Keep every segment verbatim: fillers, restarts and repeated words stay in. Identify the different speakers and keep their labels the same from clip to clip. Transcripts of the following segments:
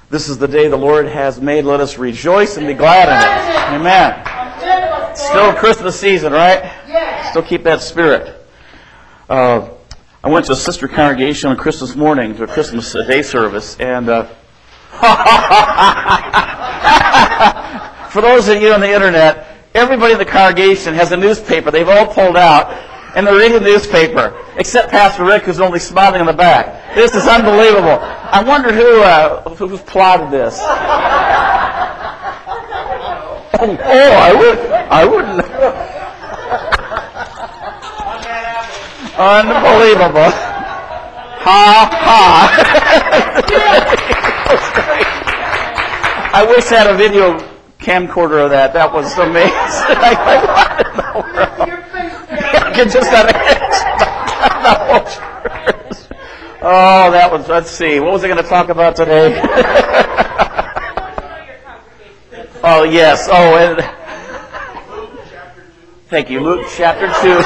Speaker 1: This is the day the Lord has made. Let us rejoice and be glad in it. Amen. Still Christmas season, right? Still keep that spirit. Uh, I went to a sister congregation on Christmas morning to a Christmas day service, and uh, for those of you on the internet, everybody in the congregation has a newspaper they've all pulled out, and they're reading the newspaper, except Pastor Rick, who's only smiling in the back. This is unbelievable. I wonder who uh, who's plotted this. Oh, oh, I would, I wouldn't. Unbelievable. Ha ha. I wish I had a video camcorder of that. That was amazing. I wanted to know. I could just not Oh, that was, let's see. What was I going to talk about today? Oh, yes. Oh, and thank you. Luke chapter two.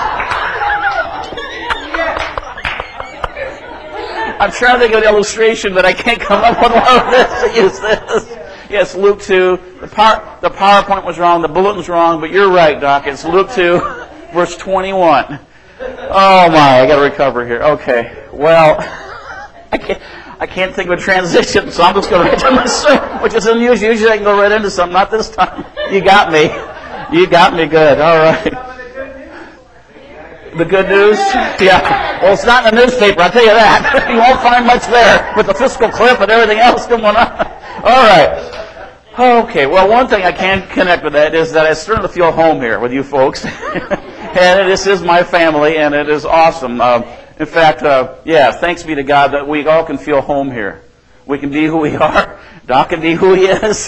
Speaker 1: I'm trying to think of an illustration, but I can't come up with one of this to use this. Yes, Luke two. The, power, the PowerPoint was wrong. The bulletin's wrong, but you're right, Doc. It's Luke two, verse twenty-one. Oh, my. I got to recover here. Okay. Well, I can't, I can't think of a transition, so I'm just going right to my sermon, which is unusual. Usually I can go right into something. Not this time. You got me. You got me good. All right. The good news? Yeah. Well, it's not in the newspaper, I'll tell you that. You won't find much there with the fiscal cliff and everything else going on. All right. Okay, well, one thing I can connect with that is that I started to feel home here with you folks. And this is my family, and it is awesome. Uh, in fact, uh, yeah, thanks be to God that we all can feel home here. We can be who we are. Doc can be who he is.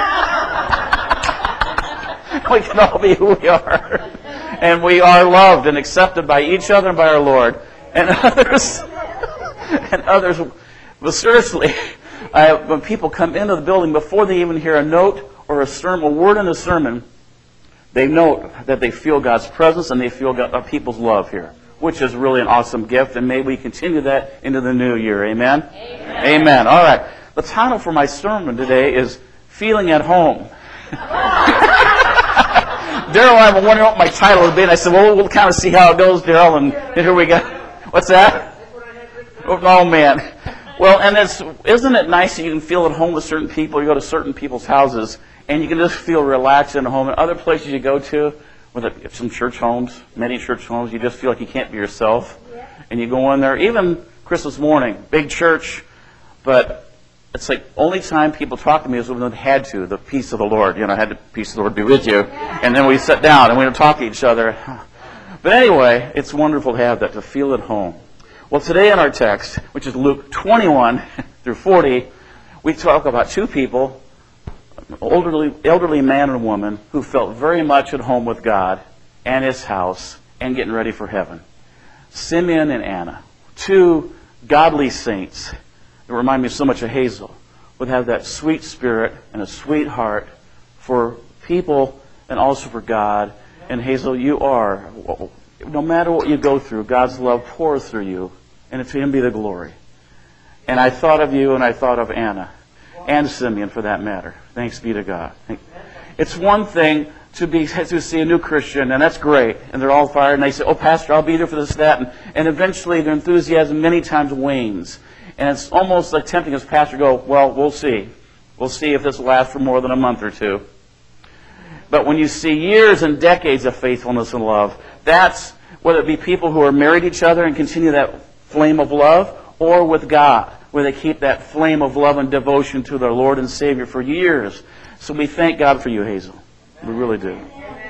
Speaker 1: We can all be who we are. And we are loved and accepted by each other and by our Lord. And others, and others, but seriously, I, when people come into the building, before they even hear a note or a sermon, a word in a sermon, they note that they feel God's presence and they feel God, uh, people's love here, which is really an awesome gift. And may we continue that into the new year. Amen? Amen. Amen. All right. The title for my sermon today is Feeling at Home. Daryl and I were wondering what my title would be, and I said, well, we'll kind of see how it goes, Daryl, and, and here we go. What's that? Oh, oh, man. Well, and it's, isn't it nice that you can feel at home with certain people? You go to certain people's houses, and you can just feel relaxed in a home. And other places you go to, with it, some church homes, many church homes, you just feel like you can't be yourself. And you go in there, even Christmas morning, big church, but it's like only time people talk to me is when they had to, the peace of the Lord. You know, I had the peace of the Lord be with you. And then we sit down and we don't talk to each other. But anyway, it's wonderful to have that, to feel at home. Well, today in our text, which is Luke twenty-one through forty, we talk about two people, an elderly, elderly man and woman, who felt very much at home with God and His house and getting ready for heaven. Simeon and Anna, two godly saints. It reminded me so much of Hazel, would have that sweet spirit and a sweet heart for people and also for God. And Hazel, you are, no matter what you go through, God's love pours through you, and to Him be the glory. And I thought of you, and I thought of Anna, and Simeon for that matter. Thanks be to God. It's one thing to be to see a new Christian, and that's great, and they're all fired, and they say, oh, Pastor, I'll be there for this, that, and, and eventually their enthusiasm many times wanes. And it's almost like tempting as pastor to go, well, we'll see. We'll see if this lasts for more than a month or two. But when you see years and decades of faithfulness and love, that's, whether it be people who are married to each other and continue that flame of love, or with God, where they keep that flame of love and devotion to their Lord and Savior for years. So we thank God for you, Hazel. We really do.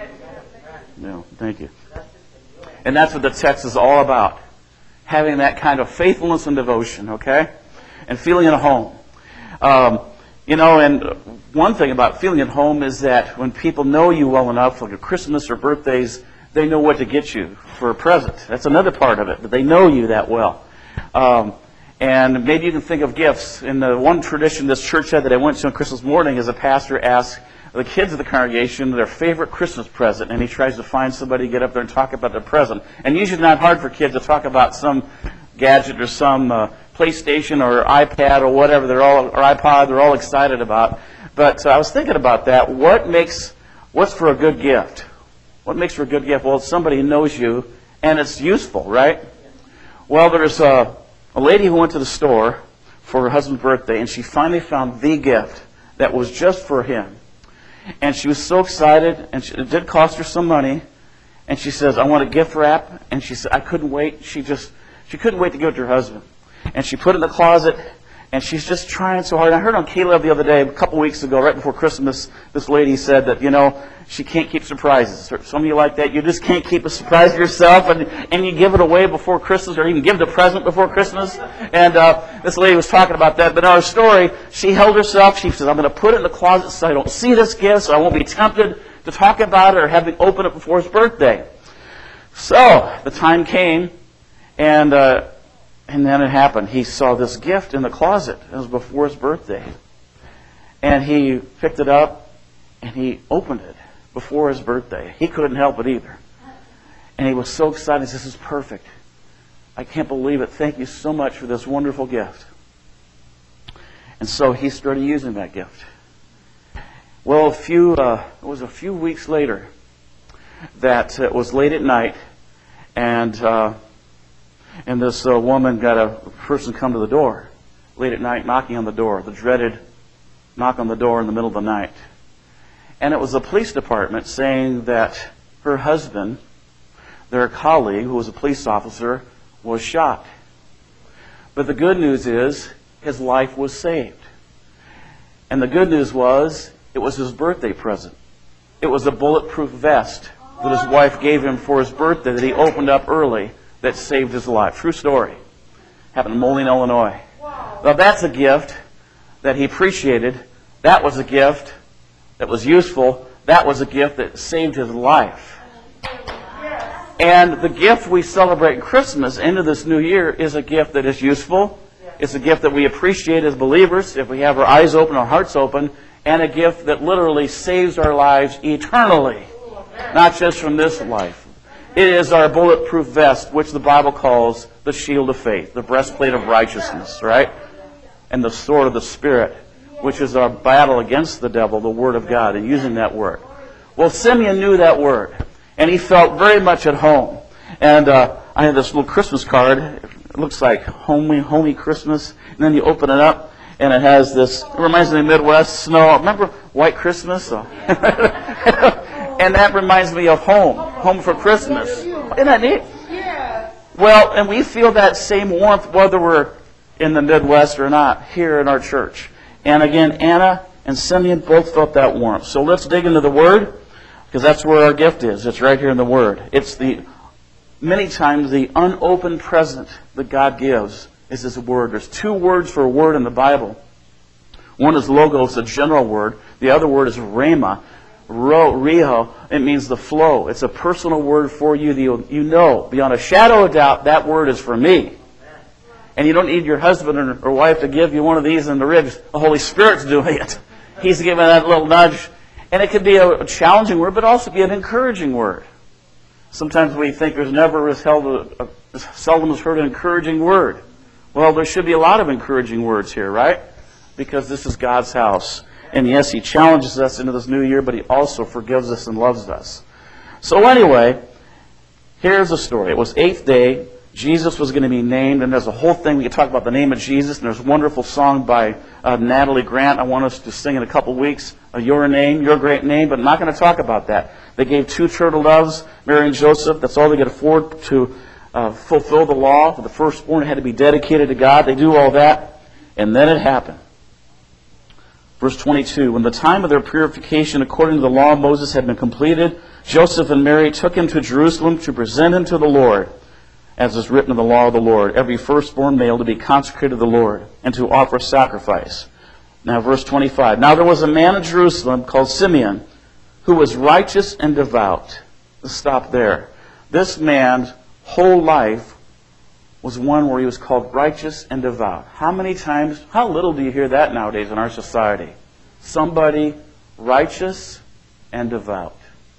Speaker 1: No, thank you. And that's what the text is all about. Having that kind of faithfulness and devotion, okay? And feeling at home. Um, you know, and one thing about feeling at home is that when people know you well enough, like at Christmas or birthdays, they know what to get you for a present. That's another part of it, that they know you that well. Um, and maybe you can think of gifts. In the one tradition this church had that I went to on Christmas morning is a pastor asked the kids of the congregation their favorite Christmas present, and he tries to find somebody to get up there and talk about their present. And usually it's not hard for kids to talk about some gadget or some uh, PlayStation or iPad or whatever they're all, or iPod, they're all excited about. But uh, I was thinking about that. What makes, what's for a good gift? What makes for a good gift? Well, it's somebody who knows you and it's useful, right? Well, there's a, a lady who went to the store for her husband's birthday, and she finally found the gift that was just for him. And she was so excited, and she, it did cost her some money. And she says, I want a gift wrap. And she said, I couldn't wait. She just, she couldn't wait to give it to her husband. And she put it in the closet, and she's just trying so hard. I heard on Caleb the other day, a couple weeks ago, right before Christmas, this lady said that, you know, she can't keep surprises. Some of you like that. You just can't keep a surprise to yourself, and, and you give it away before Christmas, or even give the present before Christmas. And uh, this lady was talking about that. But in our story, she held herself. She says, I'm going to put it in the closet so I don't see this gift, so I won't be tempted to talk about it or have him open it before his birthday. So the time came, and uh, and then it happened. He saw this gift in the closet. It was before his birthday. And he picked it up, and he opened it before his birthday. He couldn't help it either. And he was so excited. He says, this is perfect. I can't believe it. Thank you so much for this wonderful gift. And so he started using that gift. Well, a few, uh, it was a few weeks later that it was late at night, and uh, and this uh, woman got a person come to the door late at night, knocking on the door, the dreaded knock on the door in the middle of the night. And it was the police department saying that her husband, their colleague, who was a police officer, was shot. But the good news is his life was saved. And the good news was it was his birthday present. It was a bulletproof vest that his wife gave him for his birthday that he opened up early that saved his life. True story. Happened in Moline, Illinois. Well, that's a gift that he appreciated. That was a gift that was useful. That was a gift that saved his life. And the gift we celebrate Christmas into this new year is a gift that is useful. It's a gift that we appreciate as believers if we have our eyes open, our hearts open, and a gift that literally saves our lives eternally, not just from this life. It is our bulletproof vest, which the Bible calls the shield of faith, the breastplate of righteousness, right? And the sword of the Spirit, which is our battle against the devil, the Word of God, and using that Word. Well, Simeon knew that Word, and he felt very much at home. And uh, I had this little Christmas card. It looks like homey, homey Christmas. And then you open it up, and it has this, it reminds me of the Midwest snow. Remember White Christmas? And that reminds me of home, home for Christmas. Isn't that neat? Well, and we feel that same warmth whether we're in the Midwest or not here in our church. And again, Anna and Simeon both felt that warmth. So let's dig into the Word, because that's where our gift is. It's right here in the Word. It's the, many times, the unopened present that God gives is His Word. There's two words for a word in the Bible. One is logos, a general word. The other word is rhema. Ro, riho, it means the flow. It's a personal word for you that you, you know, beyond a shadow of doubt, that word is for me. And you don't need your husband or, or wife to give you one of these in the ribs. The Holy Spirit's doing it. He's giving that little nudge. And it could be a, a challenging word, but also be an encouraging word. Sometimes we think there's never as held a, a, seldom is heard an encouraging word. Well, there should be a lot of encouraging words here, right? Because this is God's house. And yes, He challenges us into this new year, but He also forgives us and loves us. So anyway, here's the story. It was eighth day. Jesus was going to be named, and there's a whole thing. We can talk about the name of Jesus, and there's a wonderful song by uh, Natalie Grant I want us to sing in a couple weeks, uh, Your Name, Your Great Name, but I'm not going to talk about that. They gave two turtle doves, Mary and Joseph. That's all they could afford to uh, fulfill the law. For the firstborn, it had to be dedicated to God. They do all that, and then it happened. Verse twenty-two, when the time of their purification according to the law of Moses had been completed, Joseph and Mary took him to Jerusalem to present him to the Lord, as is written in the law of the Lord, every firstborn male to be consecrated to the Lord, and to offer sacrifice. Now verse twenty-five, now there was a man in Jerusalem called Simeon, who was righteous and devout. Let's stop there. This man's whole life was one where he was called righteous and devout. How many times, how little do you hear that nowadays in our society? Somebody righteous and devout.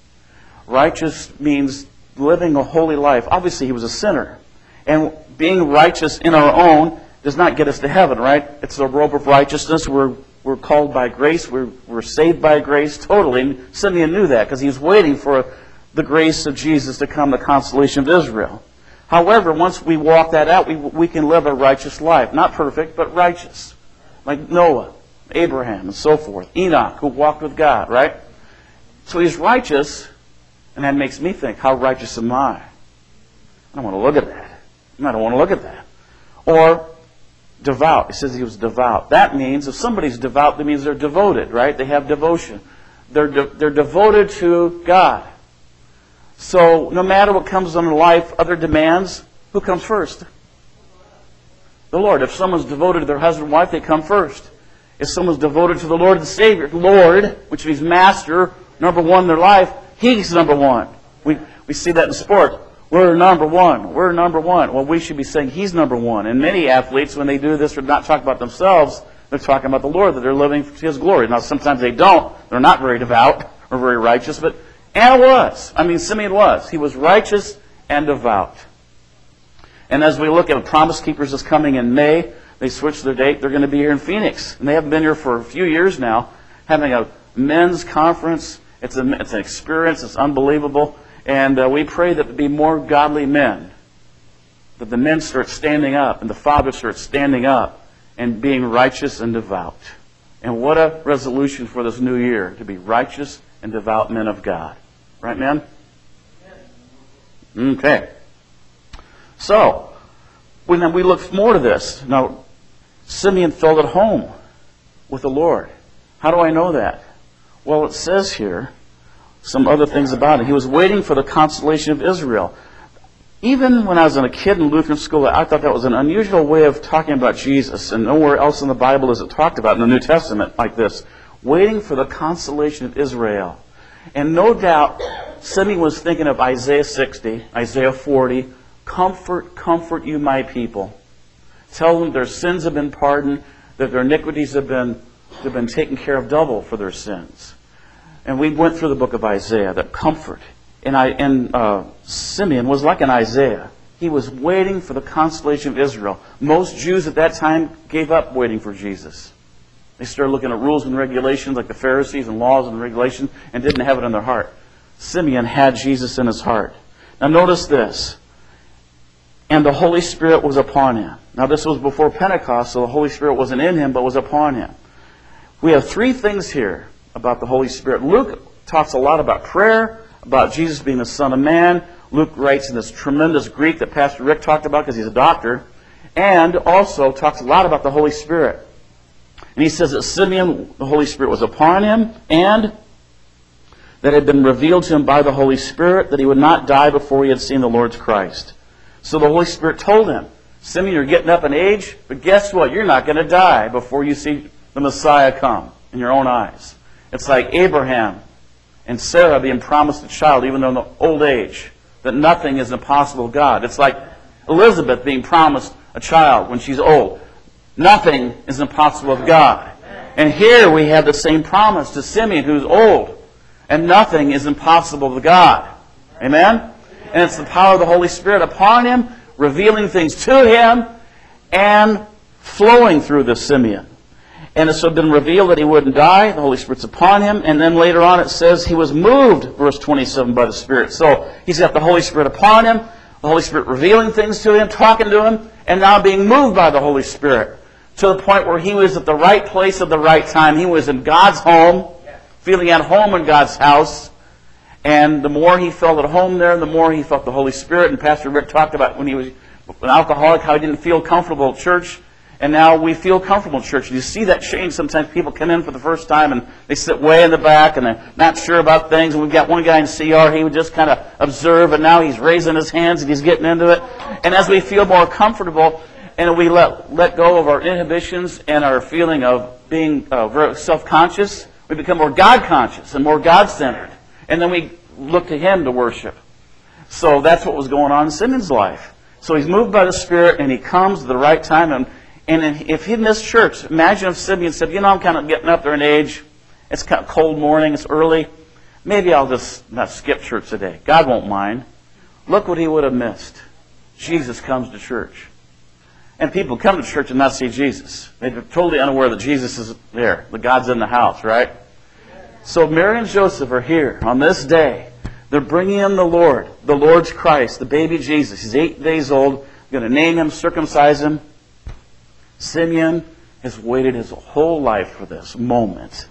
Speaker 1: Righteous means living a holy life. Obviously, he was a sinner. And being righteous in our own does not get us to heaven, right? It's a robe of righteousness. We're, we're called by grace. We're, we're saved by grace totally. And Simeon knew that because he was waiting for the grace of Jesus to come, the consolation of Israel. However, once we walk that out, we, we can live a righteous life. Not perfect, but righteous. Like Noah, Abraham, and so forth. Enoch, who walked with God, right? So he's righteous, and that makes me think, how righteous am I? I don't want to look at that. I don't want to look at that. Or devout. It says he was devout. That means, if somebody's devout, that means they're devoted, right? They have devotion. They're, de- they're devoted to God. So, no matter what comes in life, other demands, who comes first? The Lord. If someone's devoted to their husband and wife, they come first. If someone's devoted to the Lord and Savior, Lord, which means Master, number one in their life, He's number one. We, we see that in sports. We're number one. We're number one. Well, we should be saying He's number one. And many athletes, when they do this, are not talking about themselves. They're talking about the Lord, that they're living for His glory. Now, sometimes they don't. They're not very devout or very righteous, but Anna was. I mean, Simeon was. He was righteous and devout. And as we look at Promise Keepers is coming in May, they switched their date. They're going to be here in Phoenix. And they haven't been here for a few years now, having a men's conference. It's, a, it's an experience. It's unbelievable. And uh, we pray that there be more godly men, that the men start standing up and the fathers start standing up and being righteous and devout. And what a resolution for this new year, to be righteous and devout men of God. Right, men? Okay. So, when we look more to this, now, Simeon felt at home with the Lord. How do I know that? Well, it says here some other things about it. He was waiting for the consolation of Israel. Even when I was a kid in Lutheran school, I thought that was an unusual way of talking about Jesus, and nowhere else in the Bible is it talked about in the New Testament like this. Waiting for the consolation of Israel. And no doubt, Simeon was thinking of Isaiah sixty, Isaiah forty, comfort, comfort you my people. Tell them their sins have been pardoned, that their iniquities have been, have been taken care of double for their sins. And we went through the book of Isaiah, that comfort. And, I, and uh, Simeon was like an Isaiah. He was waiting for the consolation of Israel. Most Jews at that time gave up waiting for Jesus. They started looking at rules and regulations like the Pharisees and laws and regulations and didn't have it in their heart. Simeon had Jesus in his heart. Now notice this. And the Holy Spirit was upon him. Now this was before Pentecost, so the Holy Spirit wasn't in him, but was upon him. We have three things here about the Holy Spirit. Luke talks a lot about prayer, about Jesus being the Son of Man. Luke writes in this tremendous Greek that Pastor Rick talked about because he's a doctor. And also talks a lot about the Holy Spirit. And he says that Simeon, the Holy Spirit was upon him, and that it had been revealed to him by the Holy Spirit that he would not die before he had seen the Lord's Christ. So the Holy Spirit told him, Simeon, you're getting up in age, but guess what? You're not going to die before you see the Messiah come in your own eyes. It's like Abraham and Sarah being promised a child even though in the old age, that nothing is impossible with God. It's like Elizabeth being promised a child when she's old. Nothing is impossible with God. And here we have the same promise to Simeon, who's old. And nothing is impossible with God. Amen? And it's the power of the Holy Spirit upon him, revealing things to him, and flowing through this Simeon. And it's been revealed that he wouldn't die. The Holy Spirit's upon him. And then later on it says he was moved, verse twenty-seven, by the Spirit. So he's got the Holy Spirit upon him, the Holy Spirit revealing things to him, talking to him, and now being moved by the Holy Spirit. To the point where he was at the right place at the right time. He was in God's home, feeling at home in God's house. And the more he felt at home there, the more he felt the Holy Spirit. And Pastor Rick talked about when he was an alcoholic, how he didn't feel comfortable at church. And now we feel comfortable in church. You see that change. Sometimes people come in for the first time and they sit way in the back and they're not sure about things. And we've got one guy in C R, he would just kind of observe, and now he's raising his hands and he's getting into it. And as we feel more comfortable and we let, let go of our inhibitions and our feeling of being uh, self-conscious, we become more God-conscious and more God-centered. And then we look to Him to worship. So that's what was going on in Simeon's life. So he's moved by the Spirit and he comes at the right time. And And if he missed church, imagine if Simeon said, you know, I'm kind of getting up there in age. It's kind of cold morning. It's early. Maybe I'll just not skip church today. God won't mind. Look what he would have missed. Jesus comes to church. And people come to church and not see Jesus. They're totally unaware that Jesus is there. The God's in the house, right? So Mary and Joseph are here on this day. They're bringing in the Lord, the Lord's Christ, the baby Jesus. He's eight days old. They're going to name him, circumcise him. Simeon has waited his whole life for this moment.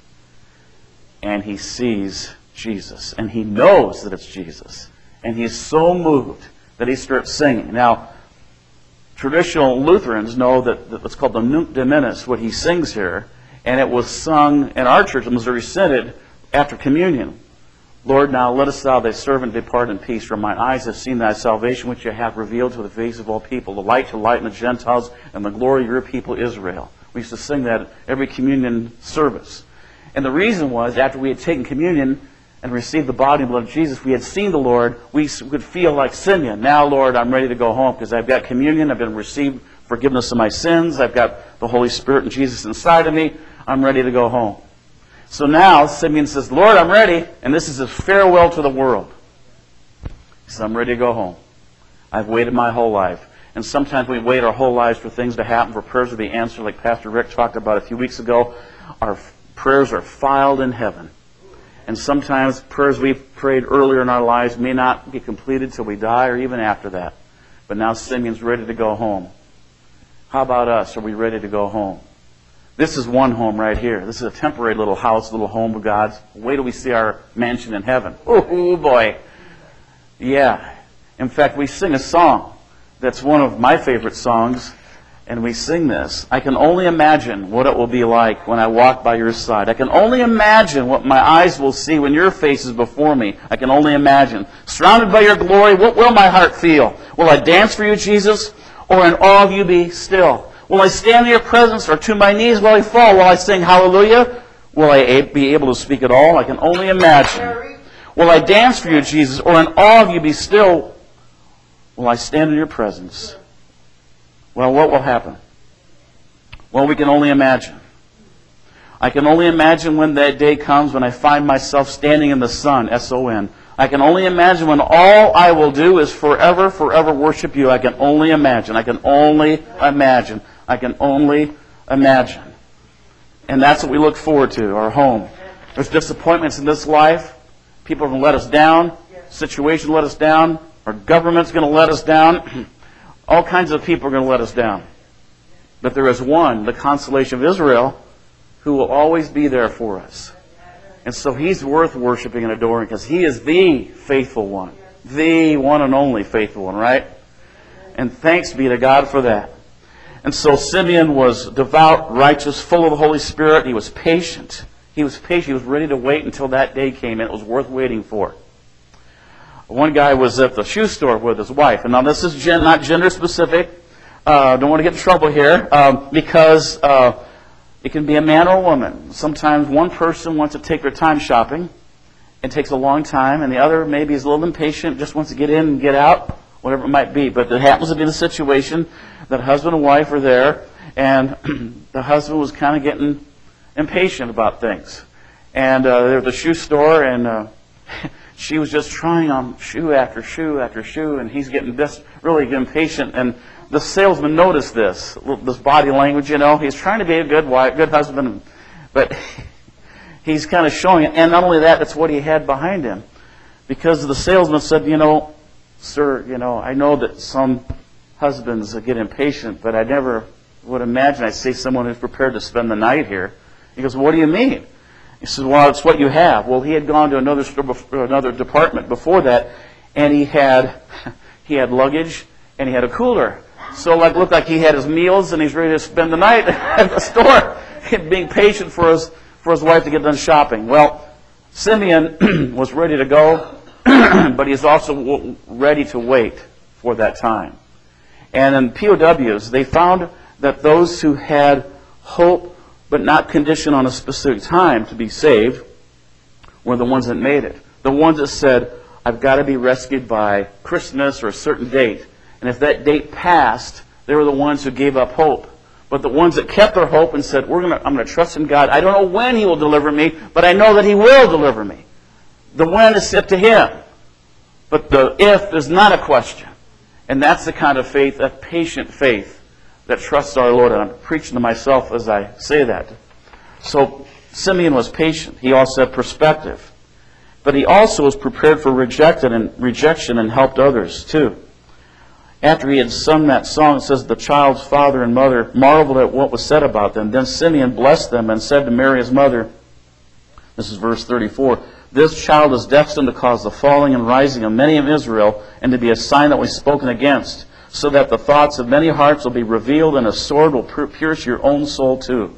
Speaker 1: And he sees Jesus. And he knows that it's Jesus. And he's so moved that he starts singing. Now, traditional Lutherans know that, that what's called the Nunc Dimittis, what he sings here, and it was sung in our church in Missouri Synod after communion. Lord, now lettest thou thy servant depart in peace, for mine eyes have seen thy salvation, which you have revealed to the face of all people, the light to lighten the Gentiles, and the glory of your people Israel. We used to sing that at every communion service. And the reason was, after we had taken communion and received the body and blood of Jesus, we had seen the Lord, we could feel like Simeon. Now, Lord, I'm ready to go home because I've got communion, I've been received forgiveness of my sins, I've got the Holy Spirit and Jesus inside of me, I'm ready to go home. So now Simeon says, Lord, I'm ready, and this is his farewell to the world. He says, I'm ready to go home. I've waited my whole life. And sometimes we wait our whole lives for things to happen, for prayers to be answered, like Pastor Rick talked about a few weeks ago. Our prayers are filed in heaven. And sometimes prayers we've prayed earlier in our lives may not be completed till we die or even after that. But now Simeon's ready to go home. How about us? Are we ready to go home? This is one home right here. This is a temporary little house, little home of God's. Wait till we see our mansion in heaven. Oh, boy. Yeah. In fact, we sing a song that's one of my favorite songs, and we sing this. I can only imagine what it will be like when I walk by your side. I can only imagine what my eyes will see when your face is before me. I can only imagine. Surrounded by your glory, what will my heart feel? Will I dance for you, Jesus, or in awe of you be still? Will I stand in your presence, or to my knees will I fall? Will I sing hallelujah? Will I be able to speak at all? I can only imagine. Will I dance for you, Jesus, or in awe of you be still? Will I stand in your presence? Well, what will happen? Well, we can only imagine. I can only imagine when that day comes when I find myself standing in the sun, S O N. I can only imagine when all I will do is forever, forever worship you. I can only imagine. I can only imagine. I can only imagine. And that's what we look forward to, our home. There's disappointments in this life. People are going to let us down. Situations let us down. Our government's going to let us down. All kinds of people are going to let us down. But there is one, the consolation of Israel, who will always be there for us. And so he's worth worshiping and adoring because he is the faithful one. The one and only faithful one, right? And thanks be to God for that. And so Simeon was devout, righteous, full of the Holy Spirit. He was patient. He was patient. He was ready to wait until that day came, and it was worth waiting for. One guy was at the shoe store with his wife. And now this is gen- not gender specific. Uh, don't want to get in trouble here um, because uh, it can be a man or a woman. Sometimes one person wants to take their time shopping. It takes a long time. And the other maybe is a little impatient, just wants to get in and get out, whatever it might be. But it happens to be the situation that husband and wife are there. And the husband was kind of getting impatient about things. And uh, they're at the shoe store, and uh, she was just trying on shoe after shoe after shoe. And he's getting this really impatient. And the salesman noticed this, this body language, you know. He's trying to be a good wife, good husband, but he's kind of showing it. And not only that, it's what he had behind him. Because the salesman said, you know, sir, you know, I know that some husbands get impatient, but I never would imagine I'd see someone who's prepared to spend the night here. He goes, what do you mean? He says, well, it's what you have. Well, he had gone to another store, before, another department before that, and he had he had luggage and he had a cooler. So like looked like he had his meals and he's ready to spend the night at the store, being patient for his for his wife to get done shopping. Well, Simeon was ready to go, but he's also ready to wait for that time. And in P O Ws, they found that those who had hope but not conditioned on a specific time to be saved were the ones that made it. The ones that said, I've got to be rescued by Christmas or a certain date. And if that date passed, they were the ones who gave up hope. But the ones that kept their hope and said, We're gonna, I'm going to trust in God. I don't know when He will deliver me, but I know that He will deliver me. The when is up to Him. But the if is not a question. And that's the kind of faith, that patient faith, that trusts our Lord. And I'm preaching to myself as I say that. So Simeon was patient. He also had perspective. But he also was prepared for rejection and rejection and helped others too. After he had sung that song, it says the child's father and mother marveled at what was said about them. Then Simeon blessed them and said to Mary his mother, this is verse thirty-four, this child is destined to cause the falling and rising of many of Israel, and to be a sign that was spoken against, so that the thoughts of many hearts will be revealed, and a sword will pierce your own soul too.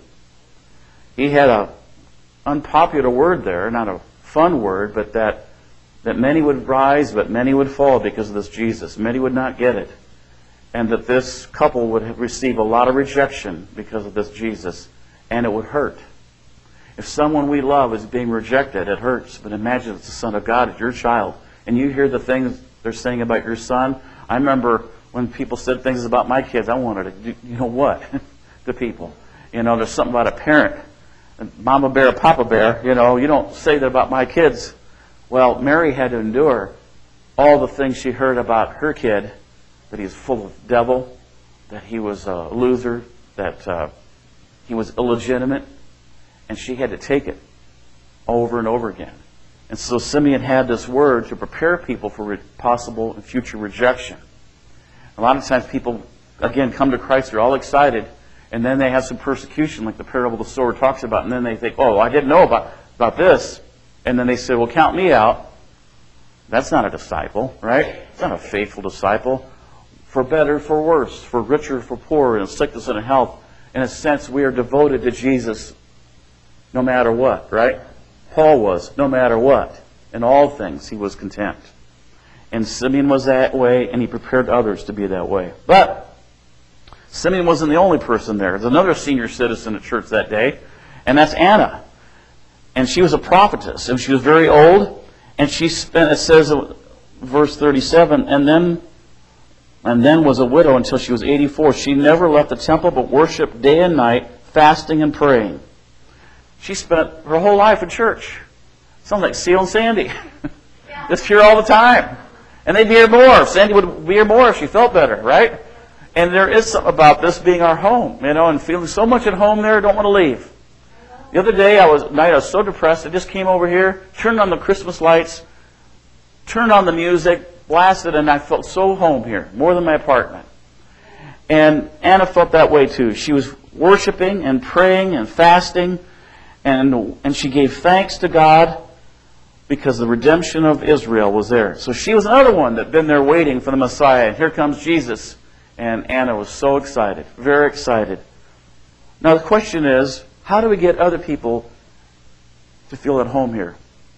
Speaker 1: He had a unpopular word there, not a fun word, but that that many would rise, but many would fall because of this Jesus. Many would not get it. And that this couple would receive a lot of rejection because of this Jesus, and it would hurt. If someone we love is being rejected, it hurts. But imagine it's the Son of God, it's your child, and you hear the things they're saying about your son. I remember when people said things about my kids, I wanted to do, you know what, to people. You know, there's something about a parent, Mama bear, Papa bear, you know, you don't say that about my kids. Well, Mary had to endure all the things she heard about her kid, that he was full of devil, that he was a loser, that uh, he was illegitimate, and she had to take it over and over again. And so Simeon had this word to prepare people for re- possible and future rejection. A lot of times people, again, come to Christ, they're all excited, and then they have some persecution, like the parable of the sower talks about, and then they think, oh, I didn't know about, about this. And then they say, well, count me out. That's not a disciple, right? It's not a faithful disciple. For better, for worse, for richer, for poorer, in sickness and in health. In a sense, we are devoted to Jesus no matter what, right? Paul was, no matter what. In all things, he was content. And Simeon was that way, and he prepared others to be that way. But Simeon wasn't the only person there. There's another senior citizen at church that day, and that's Anna. And she was a prophetess, and she was very old, and she spent, it says, verse thirty-seven, and then and then was a widow until she was eighty-four. She never left the temple, but worshipped day and night, fasting and praying. She spent her whole life in church. Sounds like Seal and Sandy. Just here all the time. And they'd be here more. Sandy would be here more if she felt better, right? And there is something about this being our home, you know, and feeling so much at home there, don't want to leave. The other day, I was night I was so depressed, I just came over here, turned on the Christmas lights, turned on the music, blasted, and I felt so home here, more than my apartment. And Anna felt that way too. She was worshiping and praying and fasting, and and she gave thanks to God because the redemption of Israel was there. So she was another one that had been there waiting for the Messiah. And here comes Jesus. And Anna was so excited, very excited. Now the question is, how do we get other people to feel at home here?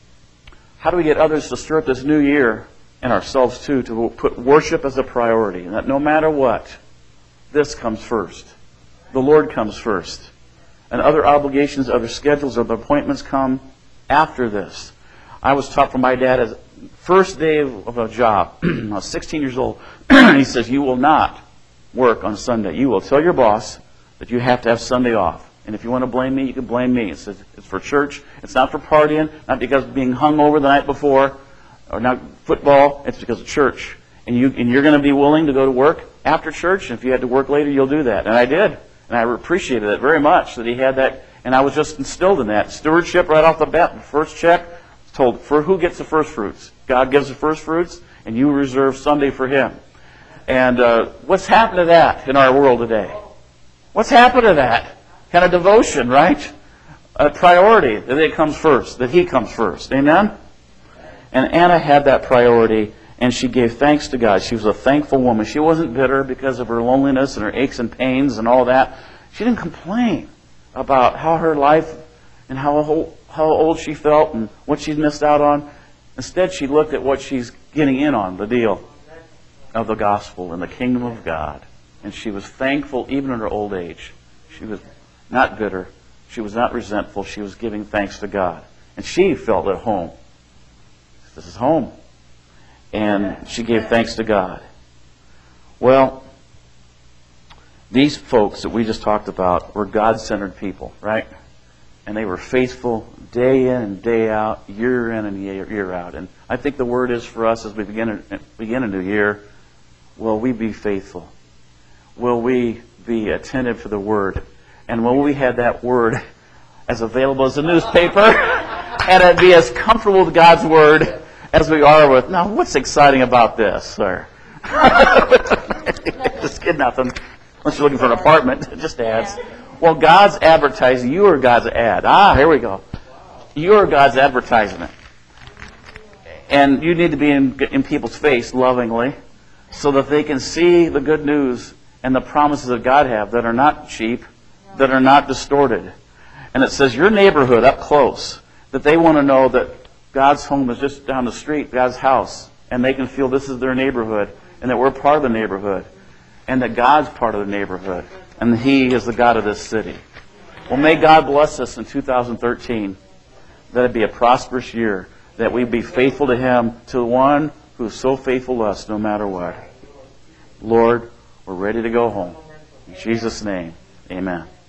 Speaker 1: How do we get others to stir up this new year, and ourselves too, to put worship as a priority? And that no matter what, this comes first. The Lord comes first. And other obligations, other schedules, other appointments come after this. I was taught from my dad as first day of a job. I was sixteen years old. He says, you will not work on Sunday. You will tell your boss that you have to have Sunday off. And if you want to blame me, you can blame me. It says it's for church. It's not for partying, not because of being hung over the night before, or not football. It's because of church. And, you, and you're going to be willing to go to work after church. And if you had to work later, you'll do that. And I did. And I appreciated it very much that he had that. And I was just instilled in that. Stewardship right off the bat. The first check, told for who gets the first fruits. God gives the first fruits, and you reserve Sunday for Him. And uh, what's happened to that in our world today? What's happened to that? Kind of devotion, right? A priority, that it comes first, that He comes first. Amen? And Anna had that priority, and she gave thanks to God. She was a thankful woman. She wasn't bitter because of her loneliness and her aches and pains and all that. She didn't complain about how her life and how how old she felt and what she'd missed out on. Instead, she looked at what she's getting in on, the deal of the gospel and the kingdom of God. And she was thankful even in her old age. She was not bitter. She was not resentful. She was giving thanks to God. And she felt at home. This is home. And she gave thanks to God. Well, these folks that we just talked about were God-centered people, right? And they were faithful day in and day out, year in and year, year out. And I think the word is for us as we begin a, begin a new year, will we be faithful? Will we be attentive to the Word. And when we had that Word as available as a newspaper, and it be as comfortable with God's Word as we are with, now what's exciting about this, sir? Just kidding, nothing. Unless you're looking for an apartment, it just adds. Well, God's advertising. You are God's ad. Ah, here we go. You are God's advertisement. And you need to be in, in people's face lovingly so that they can see the good news and the promises that God have that are not cheap, that are not distorted. And it says your neighborhood up close, that they want to know that God's home is just down the street, God's house, and they can feel this is their neighborhood and that we're part of the neighborhood and that God's part of the neighborhood and He is the God of this city. Well, may God bless us in two thousand thirteen, that it be a prosperous year, that we be faithful to Him, to the one who is so faithful to us no matter what. Lord, we're ready to go home. In Jesus' name, amen.